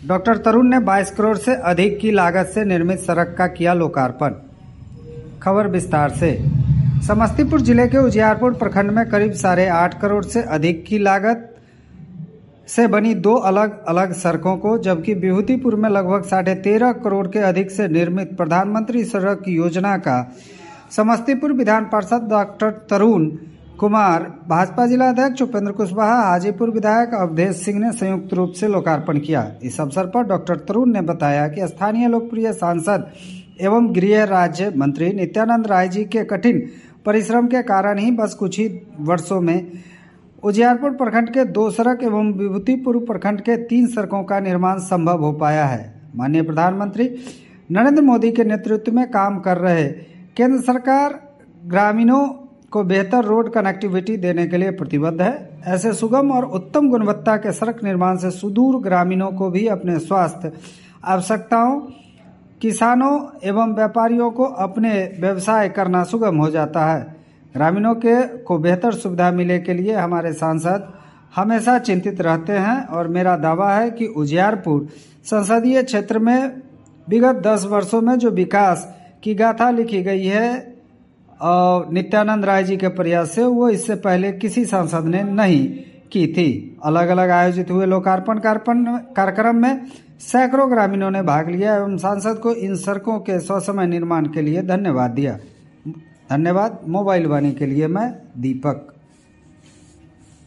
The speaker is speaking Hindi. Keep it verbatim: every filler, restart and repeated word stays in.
डॉक्टर तरुण ने बाईस करोड़ से अधिक की लागत से निर्मित सड़क का किया लोकार्पण। खबर विस्तार से। समस्तीपुर जिले के उजियारपुर प्रखंड में करीब साढ़े आठ करोड़ से अधिक की लागत से बनी दो अलग अलग सड़कों को, जबकि विभूतिपुर में लगभग साढ़े तेरह करोड़ के अधिक से निर्मित प्रधानमंत्री सड़क योजना का समस्तीपुर विधान पार्षद डॉक्टर तरुण कुमार, भाजपा जिला अध्यक्ष उपेंद्र कुशवाहा, हाजीपुर विधायक अवधेश सिंह ने संयुक्त रूप से लोकार्पण किया। इस अवसर पर डॉक्टर तरुण ने बताया कि स्थानीय लोकप्रिय सांसद एवं गृह राज्य मंत्री नित्यानंद राय जी के कठिन परिश्रम के कारण ही बस कुछ ही वर्षों में उजियारपुर प्रखंड के दो सड़क एवं विभूतिपुर प्रखंड के तीन सड़कों का निर्माण संभव हो पाया है। माननीय प्रधानमंत्री नरेंद्र मोदी के नेतृत्व में काम कर रहे केंद्र सरकार ग्रामीणों को बेहतर रोड कनेक्टिविटी देने के लिए प्रतिबद्ध है। ऐसे सुगम और उत्तम गुणवत्ता के सड़क निर्माण से सुदूर ग्रामीणों को भी अपने स्वास्थ्य आवश्यकताओं, किसानों एवं व्यापारियों को अपने व्यवसाय करना सुगम हो जाता है। ग्रामीणों के को बेहतर सुविधा मिले के लिए हमारे सांसद हमेशा चिंतित रहते हैं और मेरा दावा है कि उजियारपुर संसदीय क्षेत्र में विगत दस वर्षों में जो विकास की गाथा लिखी गई है और नित्यानंद राय जी के प्रयास से, वो इससे पहले किसी सांसद ने नहीं की थी। अलग अलग आयोजित हुए लोकार्पण कार्यक्रम में सैकड़ों ग्रामीणों ने भाग लिया एवं सांसद को इन सड़कों के ससमय निर्माण के लिए धन्यवाद दिया। धन्यवाद। मोबाइल वाणी के लिए मैं दीपक।